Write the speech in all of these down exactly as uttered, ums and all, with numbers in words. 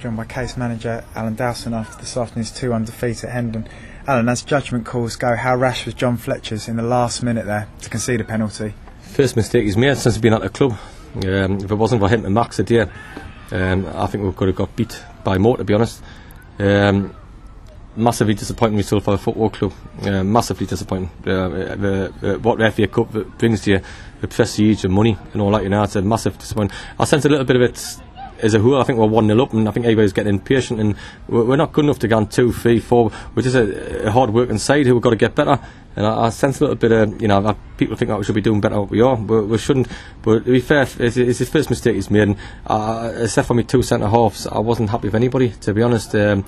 joined by case manager Alan Dowson after this afternoon's two one defeat at Hendon. Alan, as judgment calls go, how rash was John Fletcher's in the last minute there to concede a penalty? First mistake he's made since he's been at the club. Um, if it wasn't for him and Max a day, um, I think we could have got beat by more, to be honest. Um, massively disappointing result for the football club. Uh, massively disappointing. Uh, the, the, what the F A Cup brings to you, the prestige and money and all that, you know, it's a massive disappointment. I sense a little bit of it as a whole. I think we're one nil up, and I think everybody's getting impatient, and we're, we're not good enough to go on two, three, four. We're just a, a hard working side who have got to get better. And I, I sense a little bit of, you know, that people think that we should be doing better than we are. We, we shouldn't. But to be fair, it's, it's his first mistake he's made. And uh, except for me two centre halves, I wasn't happy with anybody, to be honest. Um,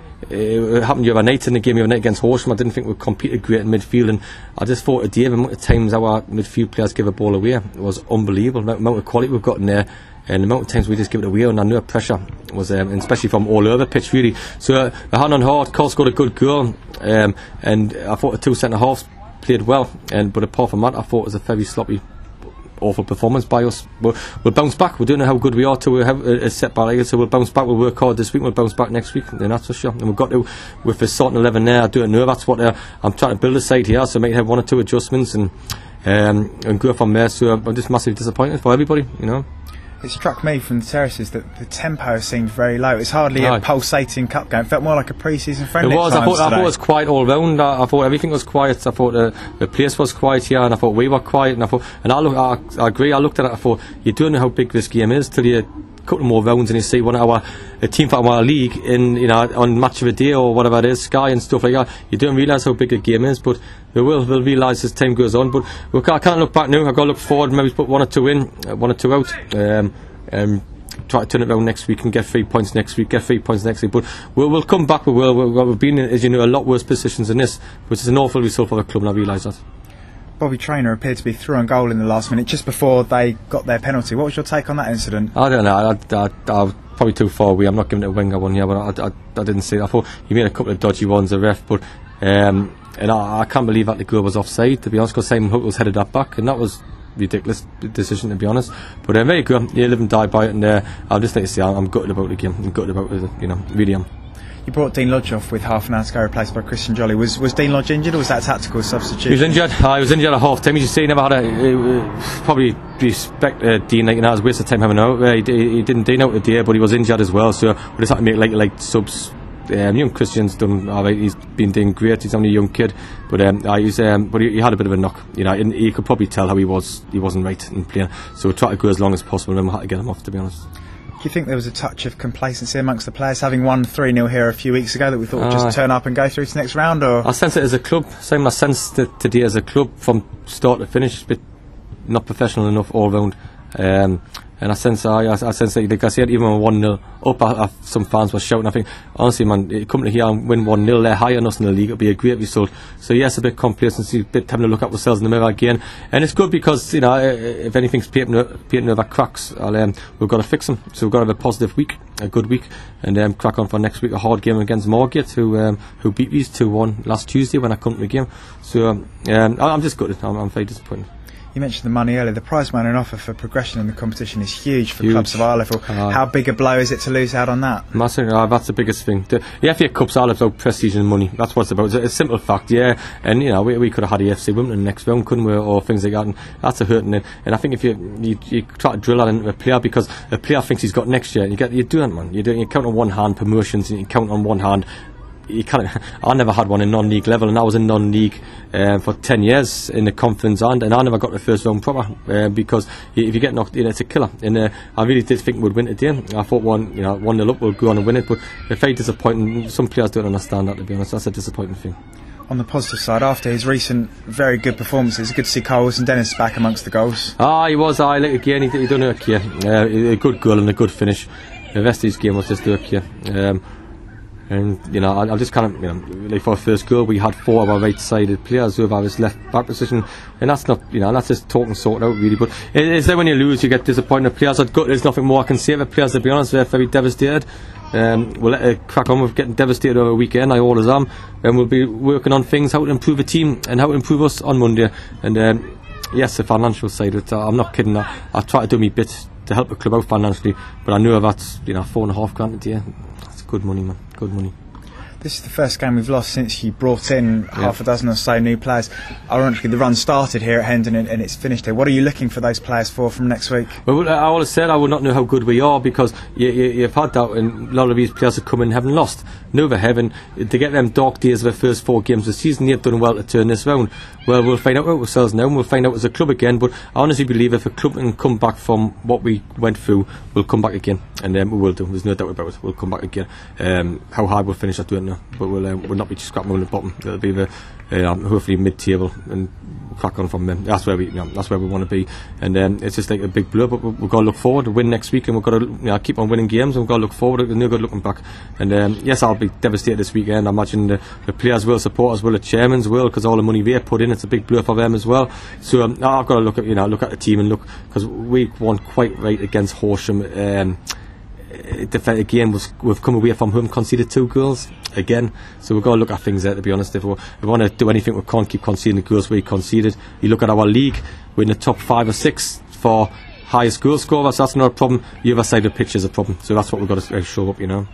It happened the other night in the game the other night against Horsham. I didn't think we competed great in midfield, and I just thought today the amount of times our midfield players give a ball away was unbelievable. The amount of quality we've got in there, and the amount of times we just give it away under no pressure was, um, and especially from all over the pitch, really. So uh, the hand on heart, Cole scored a good goal, um, and I thought the two centre halves played well. And but apart from that, I thought it was a very sloppy, awful performance by us. We'll, we'll bounce back. We don't know how good we are to have a, a setback, so we'll bounce back. We'll work hard this week. We'll bounce back next week, and that's for sure. And we've got to, with the starting eleven there, I don't know. That's what uh, I'm trying to build a side here, so I might have one or two adjustments and um, and go from there. So I'm just massively disappointed for everybody, you know. It struck me from the terraces that the tempo seemed very low. It's hardly no. a pulsating cup game. It felt more like a pre-season friendly. It was. I thought, I thought it was quiet all round. I, I thought everything was quiet. I thought uh, the place was quiet here, and I thought we were quiet. And I thought, and I, look, I, I agree. I looked at it. I thought, you don't know how big this game is till you a couple more rounds and you see one of our a team from our league in, you know, on Match of the Day or whatever it is, Sky and stuff like that. You don't realise how big a game is, but we will we'll realise as time goes on. But we can't, I can't look back now. I've got to look forward. Maybe put one or two in, uh, one or two out. Um, um, try to turn it around next week and get three points next week, get three points next week. But we'll, we'll come back. We will. We'll, we've been in, as you know, a lot worse positions than this, which is an awful result for the club, and I realise that. Bobby Traynor appeared to be through on goal in the last minute, just before they got their penalty. What was your take on that incident? I don't know. I, I, I, I was probably too far away. I'm not giving it a winger one here, but I, I, I didn't see it. I thought he made a couple of dodgy ones, the ref, but um, and I, I can't believe that the goal was offside, to be honest, because Simon Hook was headed that back, and that was ridiculous decision, to be honest. But um, there you go. You live and die by it, and uh, I'll just like to say I'm, I'm gutted about the game. I'm gutted about it, you know, really am. You brought Dean Lodge off with half an hour to go, replaced by Christian Jolly. Was was Dean Lodge injured, or was that a tactical substitution? He was injured. Uh, he was injured at half time. As you see, he never had a. Uh, probably respect uh, Dean, like, you know, it was a waste of time having out. Uh, he, he didn't Dean out today, but he was injured as well. So we just had to make like like subs. Um, young Christian's done alright. He's been doing great. He's only a young kid, but um, uh, he's um, but he, he had a bit of a knock. You know, and you could probably tell how he was. He wasn't right in playing. So we tried to go as long as possible, and we had to get him off, to be honest. Do you think there was a touch of complacency amongst the players, having won three nil here a few weeks ago, that we thought would just uh, turn up and go through to the next round? Or I sense it as a club. Same I sensed it today as a club from start to finish. A bit not professional enough all round. Um, and I sense I, I, I sense that, like I said, even when one nil up, I, I, some fans were shouting. I think, honestly, man, coming here and win one nil, they're higher than us in the league, it'll be a great result. So yes, a bit complacency, a bit having to look at ourselves in the mirror again. And it's good because, you know, if anything's painting over cracks, I'll, um, we've got to fix them. So we've got to have a positive week, a good week, and um, crack on for next week. A hard game against Margate, who um, who beat these two one last Tuesday when I come to the game. So um, um, I'm just gutted. I'm, I'm very disappointed. You mentioned the money earlier. The prize money and offer for progression in the competition is huge for huge. clubs of our level. Uh, How big a blow is it to lose out on that? Massive. Uh, that's the biggest thing. The, the F A Cup's all about prestige and money. That's what it's about. It's a, a simple fact, yeah. And you know, we, we could have had the F C Wimbledon next round, couldn't we, or things like that. And that's a hurting. And I think if you, you you try to drill that into a player, because a player thinks he's got next year, you get you do it, man. You do you count on one hand promotions, and you count on one hand. You can't, I never had one in non-league level, and I was in non-league uh, for ten years in the conference, and, and I never got the first round proper uh, because if you get knocked in, it's a killer. And uh, I really did think we'd win it today. I thought one, you know, one nil up, we'll go on and win it, but it's very disappointing. Some players don't understand that, to be honest. That's a disappointing thing. On the positive side, after his recent very good performances, it's good to see Cole Wilson-Dennis back amongst the goals. Ah, he was. I like again. He, he done okay. Uh, a good goal and a good finish. The rest of his game was just okay. Um, And you know, I'll just kind of, you know, like for our first goal, we had four of our right-sided players who have his left-back position, and that's not, you know, that's just talking sorted out really. But it is that when you lose, you get disappointed. Players are good. There's nothing more I can say about players. To be honest, they're very devastated. Um, we'll let it crack on with getting devastated over the weekend. I always am, and we'll be working on things how to improve the team and how to improve us on Monday. And um, yes, the financial side of it, I'm not kidding. I, I try to do my bit to help the club out financially. But I know that's, you know, four and a half grand a year. That's good money, man. Good money. This is the first game we've lost since you brought in yeah. half a dozen or so new players. Ironically, the run started here at Hendon and, and it's finished here. What are you looking for those players for from next week? Well, I always said I would not know how good we are because you, you, you've had that, and a lot of these players have come in and haven't lost. No, they haven't. To get them dark days of the first four games of the season, they've done well to turn this round. Well, we'll find out ourselves now, and we'll find out as a club again. But I honestly believe if a club can come back from what we went through, we'll come back again, and um, we will do. There's no doubt about it. We'll come back again. Um, how hard we'll finish, I don't know, but we'll um, we'll not be scrapping on the bottom. It'll be the uh, hopefully mid-table and crack on from them. That's where we, you know, that's where we want to be. And um, it's just like a big blow. But we've, we've got to look forward to win next week, and we've got to, you know, keep on winning games. And we've got to look forward. There's no good looking back. And um, yes, I'll be devastated this weekend. I imagine the, the players will, supporters will, the chairmans will, because all the money they put in, it's a big blow for them as well. So um, I've got to look at, you know, look at the team and look, because we won quite right against Horsham. Um, The game was we've come away from home, conceded two goals again, so we've got to look at things there. To be honest, if we, if we want to do anything, we can't keep conceding the goals we conceded. You look at our league, we're in the top five or six for highest goal scorers. That's not a problem. The other side of the pitch is a problem, so that's what we've got to show up, you know.